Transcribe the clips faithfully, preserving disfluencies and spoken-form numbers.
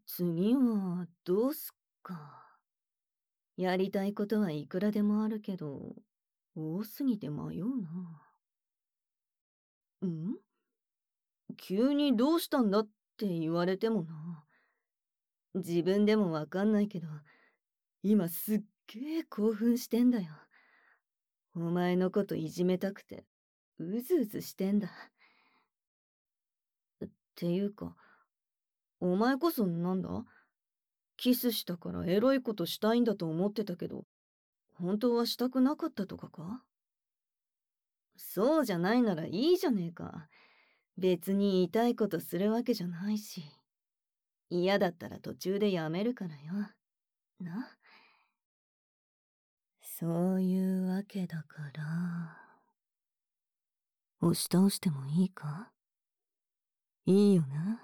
次はどうすっか。やりたいことはいくらでもあるけど、多すぎて迷うな。ん急にどうしたんだって言われてもな。自分でもわかんないけど、今すっげえ興奮してんだよ。お前のこといじめたくて、うずうずしてんだ。っていうか、お前こそなんだ？キスしたからエロいことしたいんだと思ってたけど、本当はしたくなかったとかか？そうじゃないならいいじゃねえか。別に言いたいことするわけじゃないし。嫌だったら途中でやめるからよ。な。そういうわけだから。押し倒してもいいか？いいよな。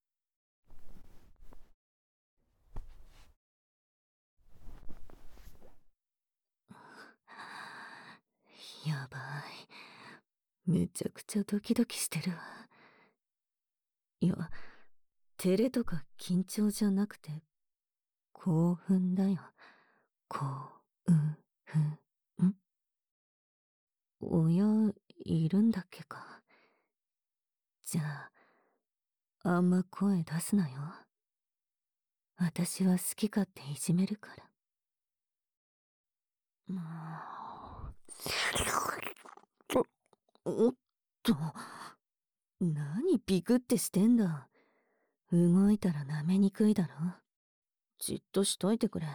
やばい。めちゃくちゃドキドキしてるわ。いや、照れとか緊張じゃなくて、興奮だよ。興奮。ん親、いるんだっけか。じゃあ、あんま声出すなよ。私は好き勝手いじめるから。もう。おっと。何ビクってしてんだ。動いたら舐めにくいだろ。じっとしといてくれ。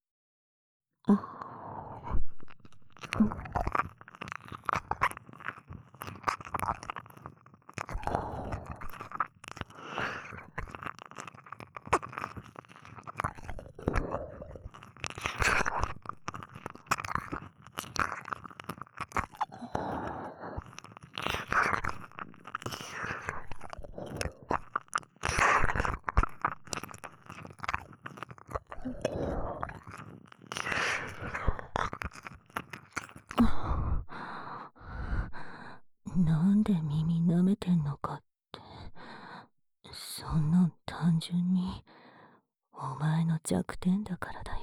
なんで耳舐めてんのかって、そんなん単純にお前の弱点だからだよ。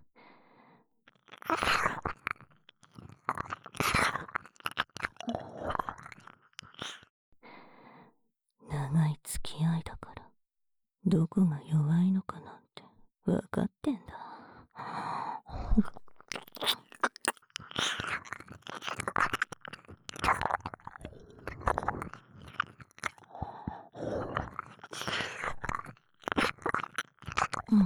長い付き合いだからどこが弱いのかなんて分かってんだ。うん、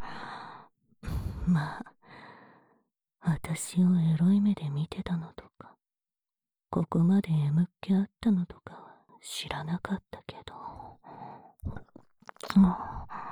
まあ私をエロい目で見てたのとか、ここまで M っ気あったのとかは知らなかったけど、うん、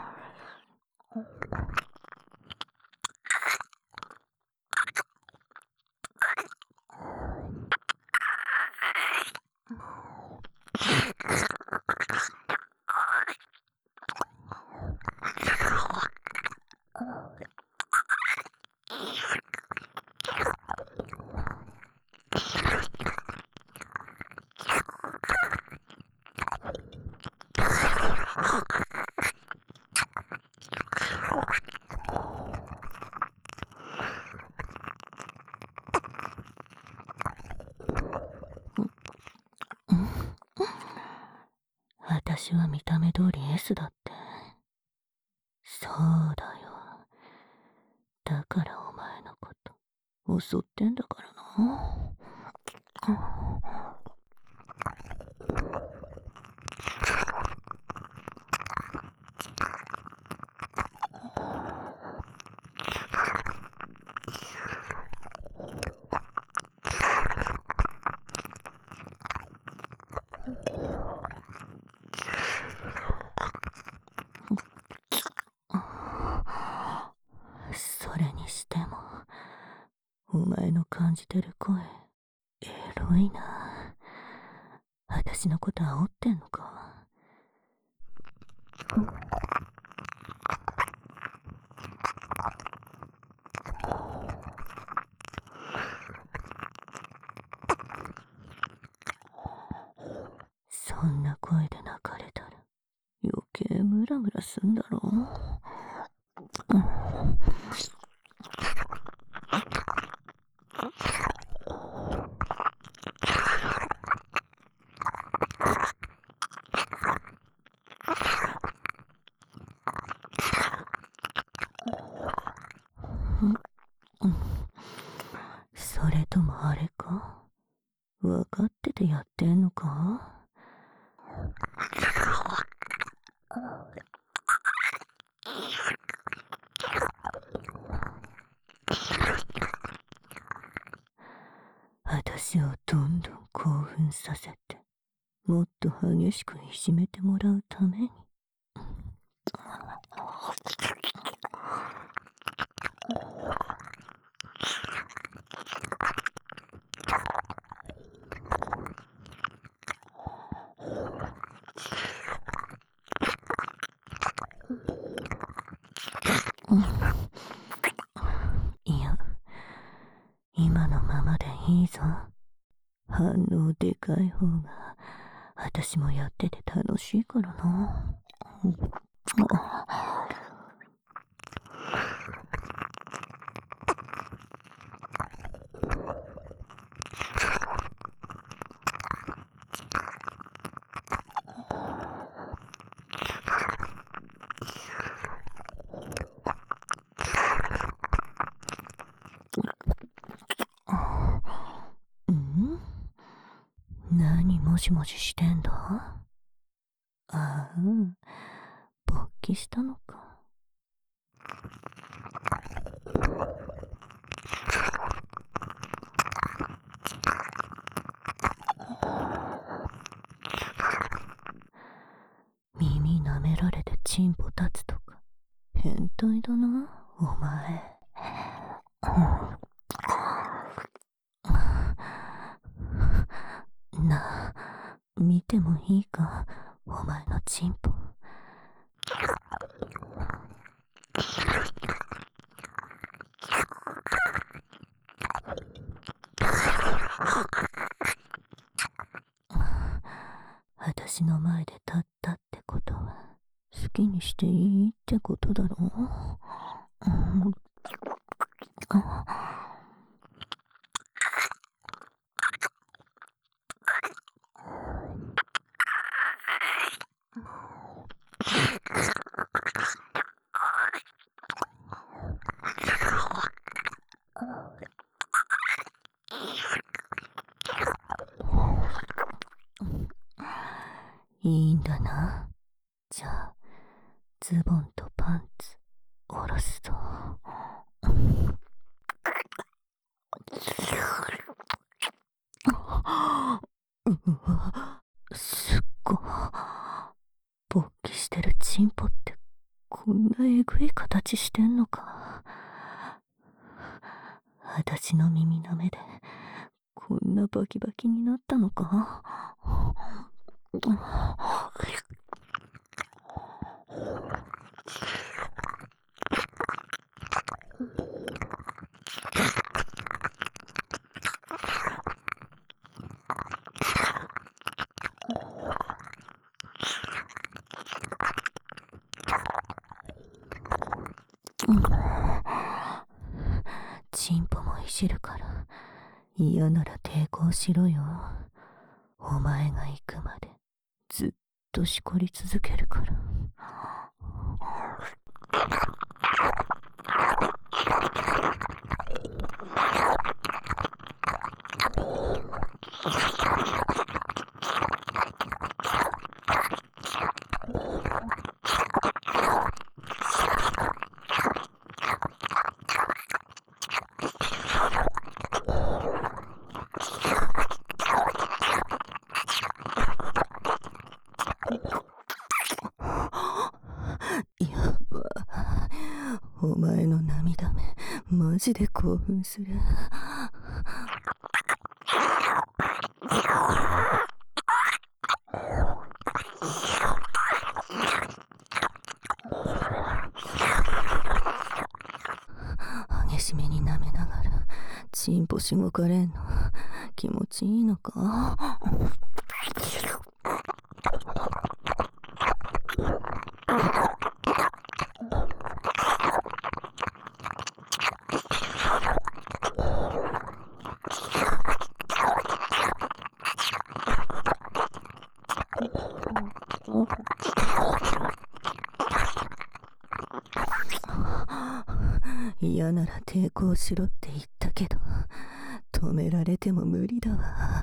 私は見た目通り S だって。そうだよ。だからお前のこと襲ってんだからな。それにしてもお前の感じてる声エロいな。私のこと煽ってんのか。そんな声で泣かれたら余計無ラムラすんだろ。それともあれか、分かっててやってんのか。私をどんどん興奮させて、もっと激しくいじめてもらうために。いや、今のままでいいぞ。反応でかい方が私もやってて楽しいからな。ん？何もしもししてんだ？ああ、勃起したのか。耳舐められてチンポ立つとか変態だな、お前。なあ、見てもいいか、お前のチンポ。私の前で立ったってことは好きにしていいってことだろう。うん、いいんだな。じゃあズボンとパンツ下ろすぞ。うわ、すっご。勃起してるチンポってこんなえぐい形してんのか。私の耳の目でこんなバキバキになったのか。チンポもいじるから嫌なら抵抗しろよ。お前が行くまでずっとしこり続けるから。やば。お前の涙目マジで興奮する。激しめに舐めながらチンポしごかれんの気持ちいいのか。 嫌なら抵抗しろって言ったけど、止められても無理だわ。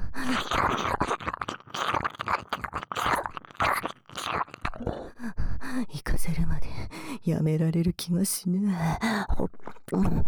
行かせるまでやめられる気がしねえ。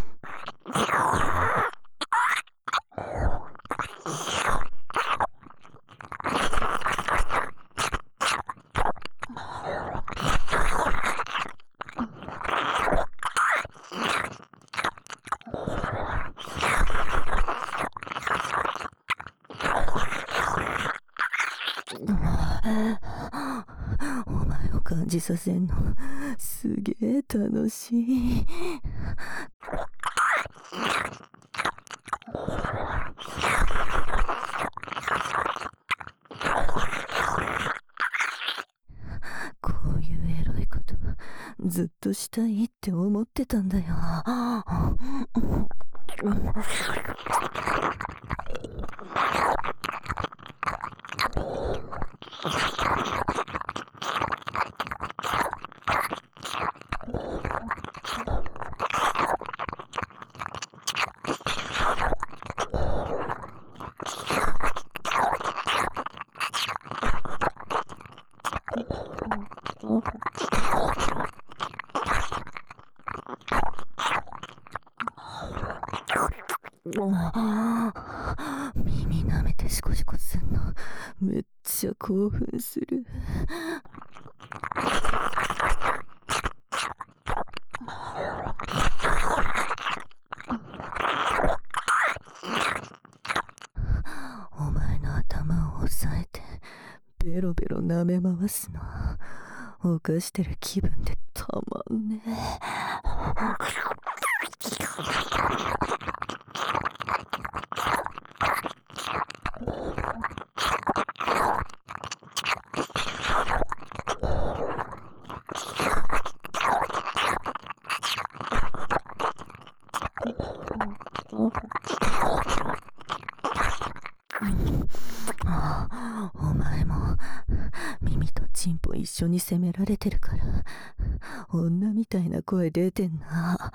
お前を感じさせんのすげえ楽しい。こういうエロいことずっとしたいって思ってたんだよ。耳舐めてシコシコすんのめっちゃ興奮する。お前の頭を押さえてベロベロ舐め回すの犯してる気分でたまんねえ。お前も耳とチンポ一緒に責められてるから女みたいな声出てんな。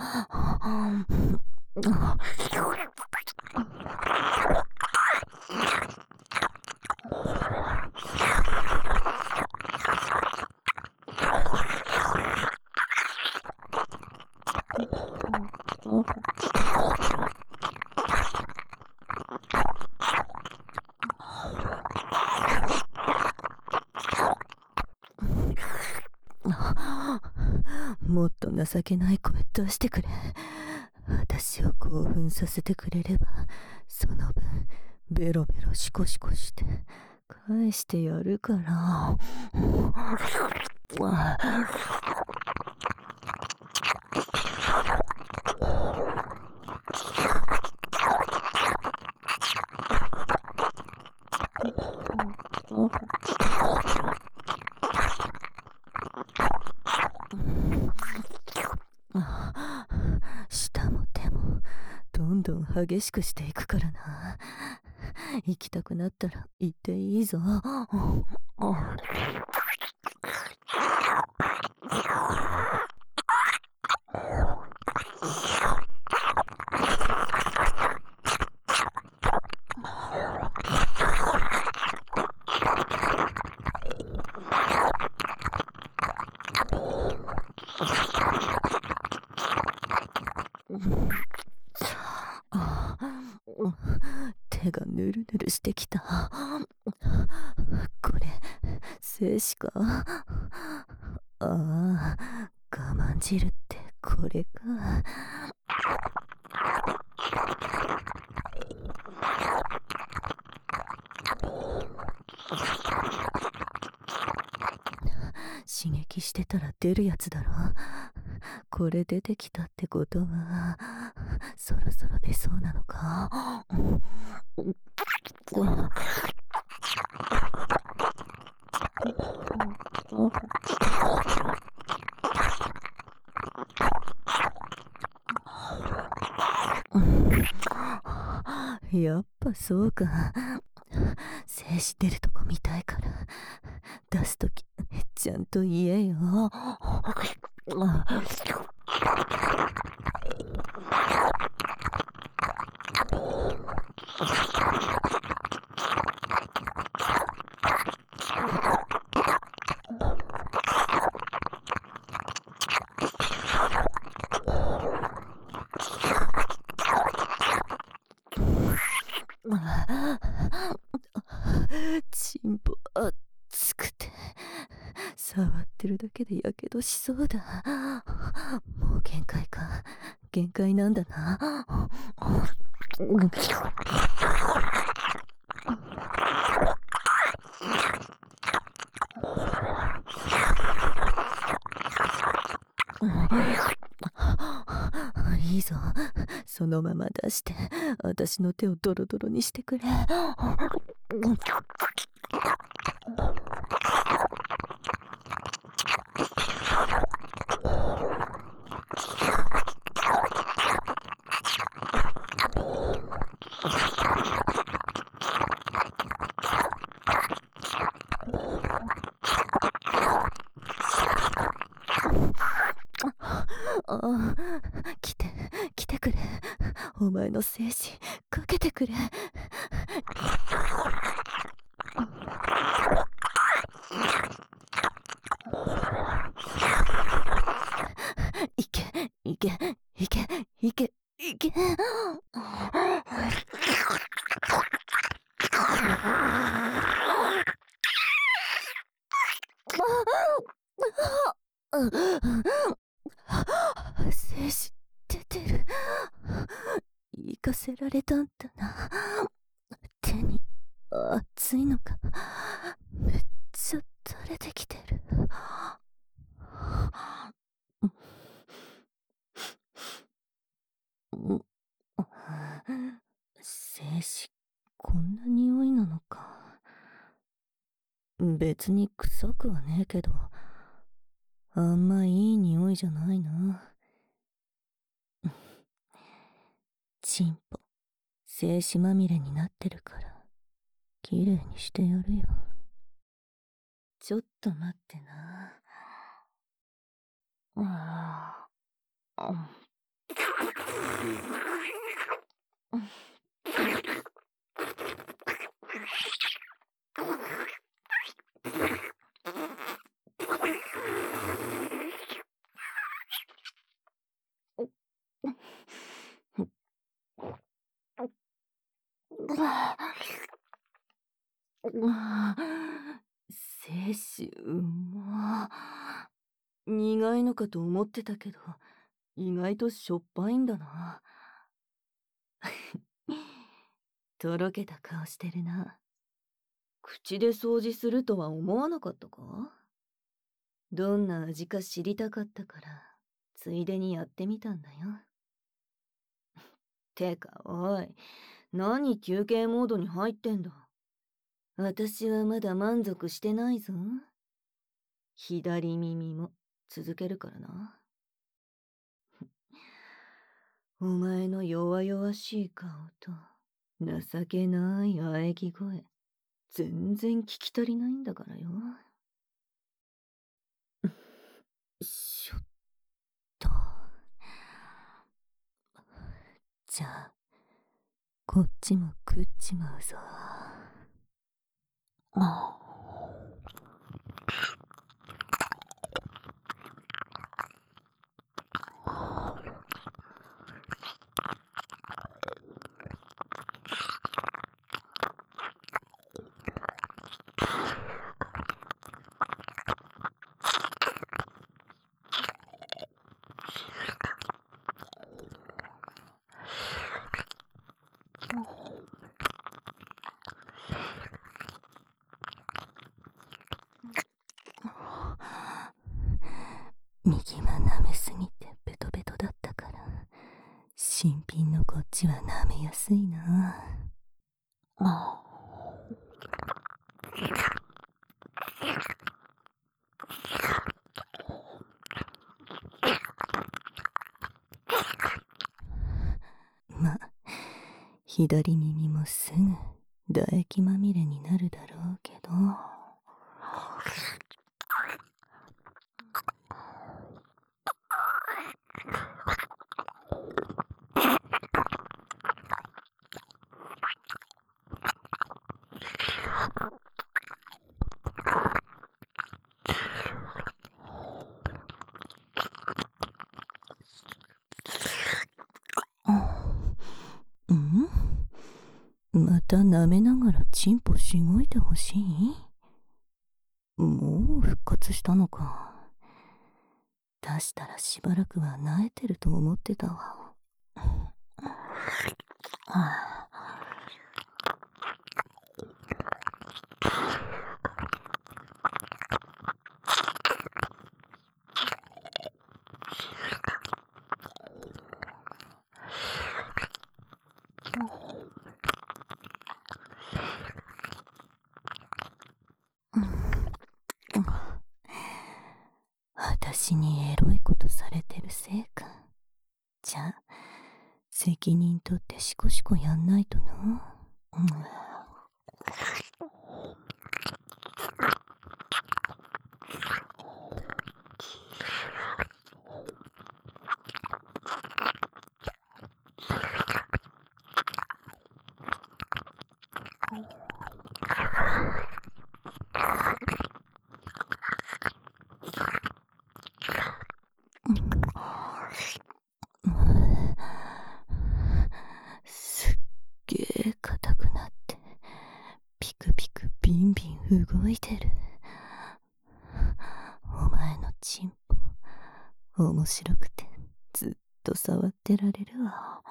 もっと情けない声出してくれ。私を興奮させてくれればその分ベロベロシコシコして返してやるから。舌も手もどんどん激しくしていくからな。行きたくなったら行っていいぞ。手がぬるぬるしてきた。これ精子か。ああ、我慢汁ってこれか。刺激してたら出るやつだろ。これ出てきたってことはそろそろ出そうなのか。やっぱそうか。精子出るとこ見たいから出すときちゃんと言えよ。 チンポ熱くて触ってるだけでやけどしそうだ。もう限界か。限界なんだな。いいぞ、そのまま出して私の手をドロドロにしてくれ。ああ、来て来てくれ。お前の精子かけてくれ。いけいけいけいけいけ。精子出てる。行かせられたんだな。手に熱いのかめっちゃ垂れてきてる。精子こんな匂いなのか。別に臭くはねえけど、あんまいい匂いじゃないな。チンポ精子まみれになってるからきれいにしてやるよ。ちょっと待ってな。ああ。精子うま。苦いのかと思ってたけど意外としょっぱいんだな。とろけた顔してるな。口で掃除するとは思わなかったか？どんな味か知りたかったからついでにやってみたんだよ。てかおい、何休憩モードに入ってんだ。私はまだ満足してないぞ。左耳も続けるからな。お前の弱々しい顔と情けない喘ぎ声、全然聞き足りないんだからよ。しょっと。じゃあこっちも食っちまうぞ。あ右は舐めすぎてベトベトだったから新品のこっちは舐めやすいな。あま、左耳もすぐ唾液まみれになるだろうけど。 また舐めながらチンポしごいてほしい？もう復活したのか。出したらしばらくは萎えてると思ってたわ。私にエロいことされてるせいか。じゃあ責任取ってシコシコやんないとな。うん。すっげえ硬くなってピクピクビンビン動いてる。お前のチンポ面白くてずっと触ってられるわ。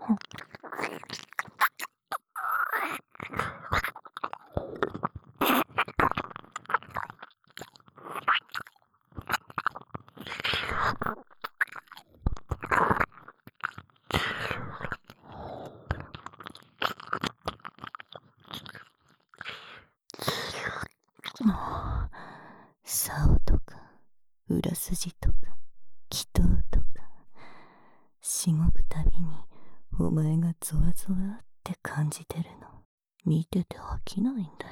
竿とか裏筋とか祈祷とかしごくたびにお前がゾワゾワって感じてるの見てて飽きないんだよ。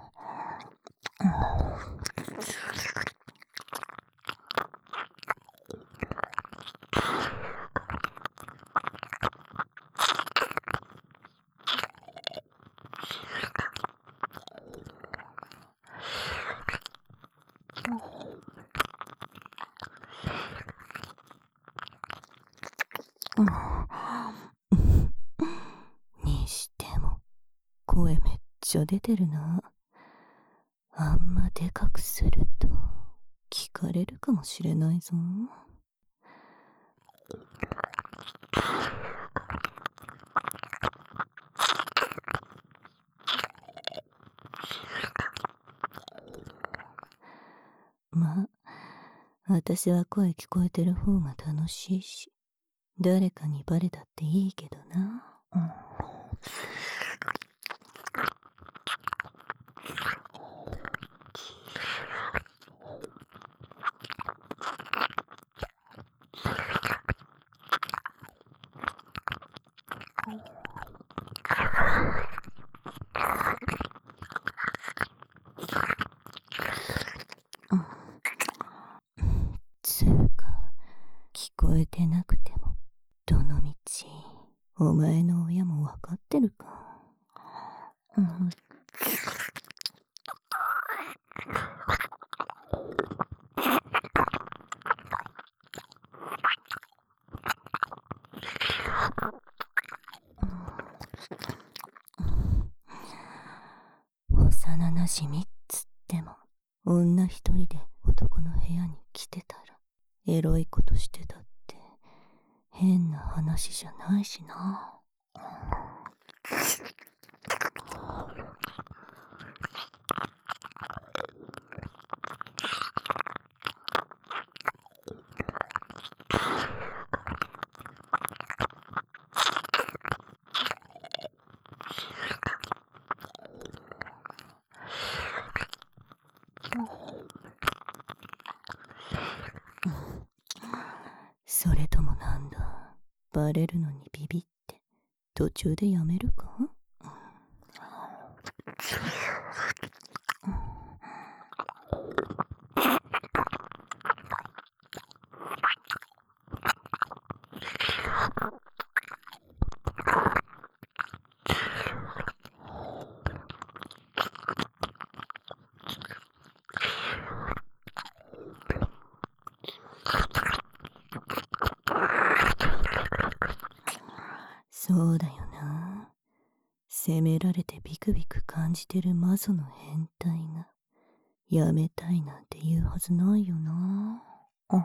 にしても声めっちゃ出てるな。あんまでかくすると聞かれるかもしれないぞ。まあ私は声聞こえてる方が楽しいし誰かにバレたっていいけどな。うん。つうか聞こえてなくてもどのみちお前の親もわかってるか。うん。幼なじみっつっても女一人で男の部屋に来てたらエロいことしてたって変な話じゃないしな。それともなんだ、バレるのにビビって途中でやめるか。そうだよな。 責められてビクビク感じてるマゾの変態がやめたいなんて言うはずないよな。あ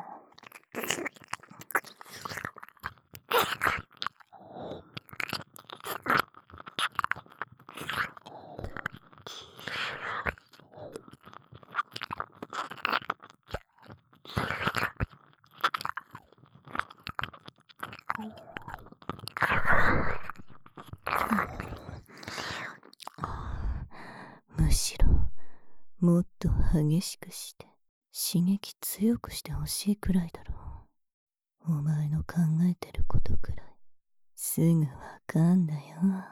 むしろもっと激しくして刺激強くしてほしいくらいだろう。お前の考えてることくらいすぐわかんだよ。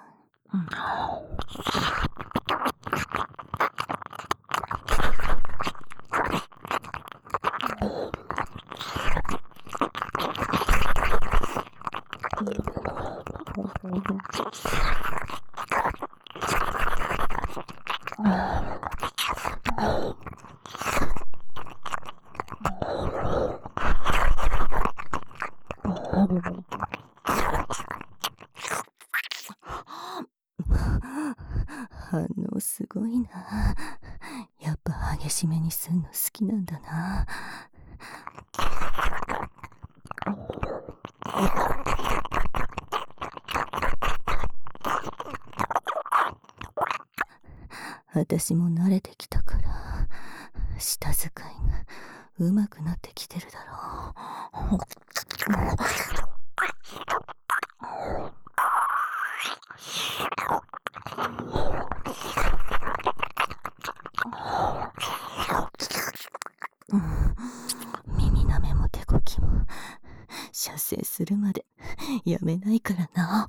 反応すごいな。やっぱ激しめにすんの好きなんだな。私も慣れてきたから舌使いが上手くなってきてるだろう。うん、耳なめも手こきも射精するまでやめないからな。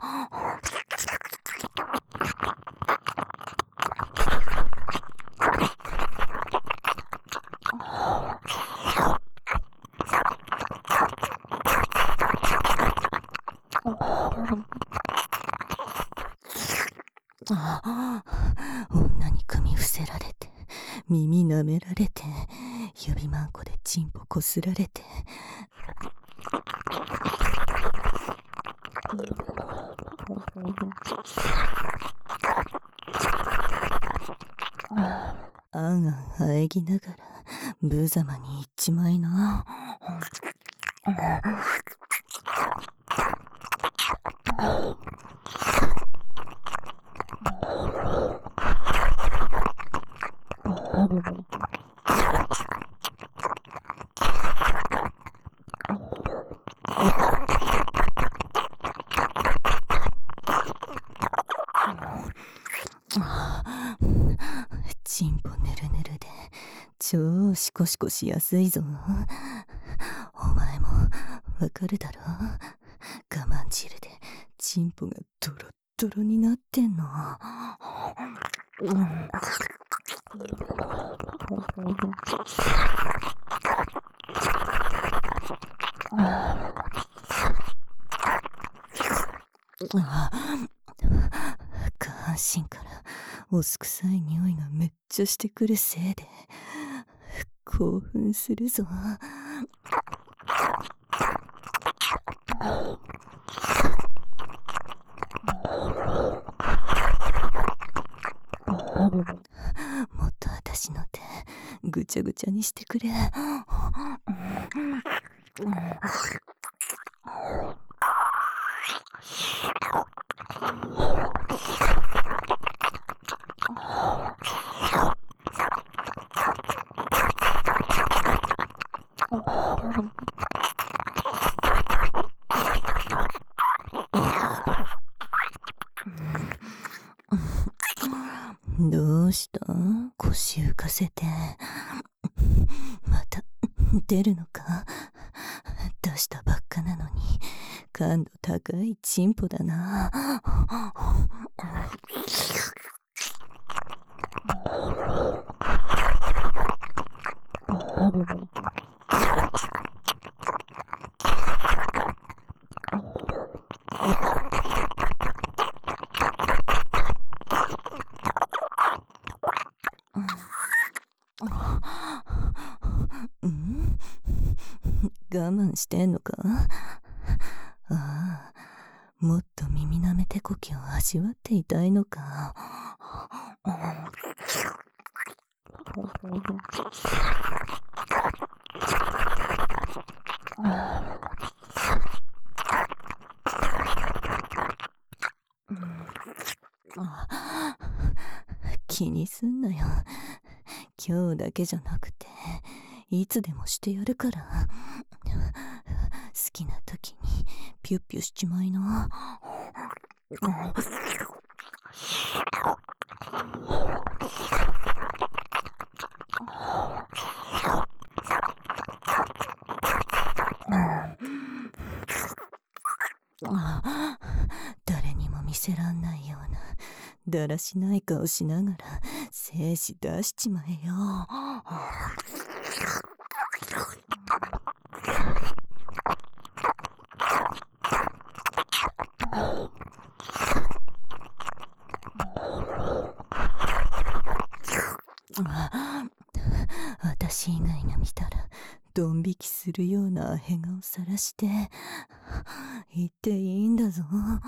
女に組伏せられて耳舐められて指まんこでチンポこすられてあんあん喘ぎながら無様にいっちまいな。チンポぬるぬるで超シコシコしやすいぞ。お前もわかるだろ。我慢汁でチンポがドロッドロになってんの。下半身からおすくさい匂いがめっちゃしてくるせいで興奮するぞ。もっと私の手ぐちゃぐちゃにしてくれ。どうした？腰浮かせてまた出るのか？出したばっかなのに感度高いチンポだな。我慢してんのか？ああ、 もっと耳なめ手こきを味わっていたいのか。気にすんなよ。今日だけじゃなくていつでもしてやるから。好きな時にピュッピュしちまいな。誰にも見せらんないようなだらしない顔しながら精子出しちまえよ。私以外が見たらドン引きするようなアヘ顔さらして言っていいんだぞ。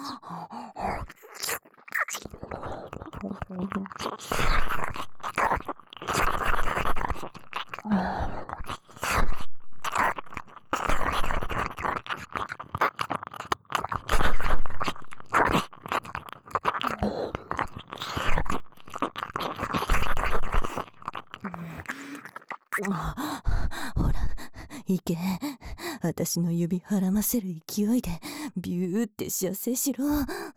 ほら行け。私の指はらませる勢いでビューって射精しろ。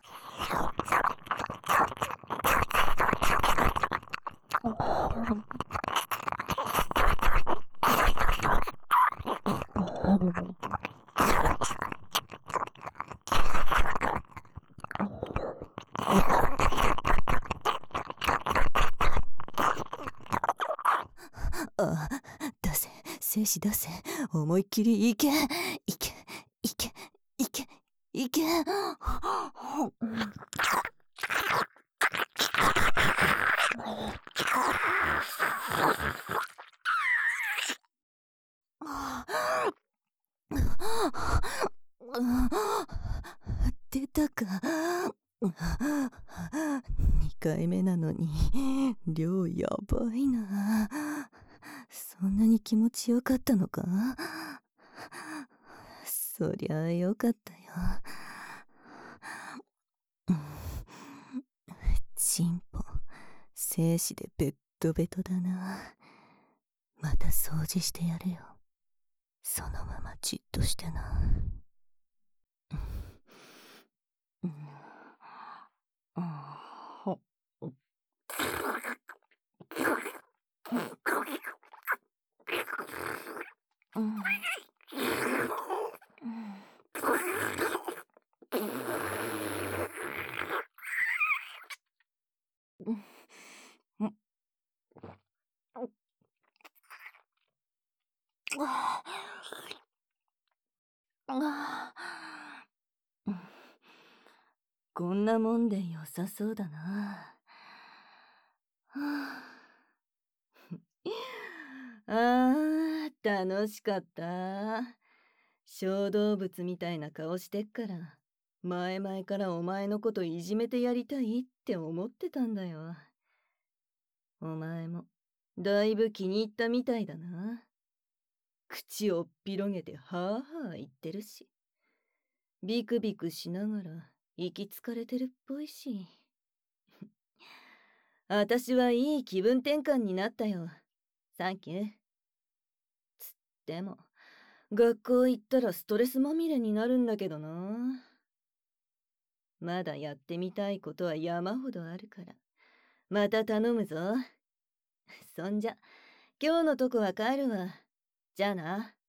あ、出せ、精子出せ、思いっきりいけ、いけ、いけ、いけ、いけ。出たか。にかいめなのに量やばいな。そんなに気持ちよかったのか。そりゃあよかったよ。チンポ精子でベッドベトだな。また掃除してやるよ。そのままじっとしてな。こんなもんで良さそうだな。あー、楽しかった。小動物みたいな顔してっから前々からお前のこといじめてやりたいって思ってたんだよ。お前もだいぶ気に入ったみたいだな。口をっ広げてはあはあ言ってるし、ビクビクしながら息つかれてるっぽいし。私はいい気分転換になったよ。サンキュー。つっても学校行ったらストレスまみれになるんだけどな。まだやってみたいことは山ほどあるからまた頼むぞ。そんじゃ今日のとこは帰るわ。じゃあな。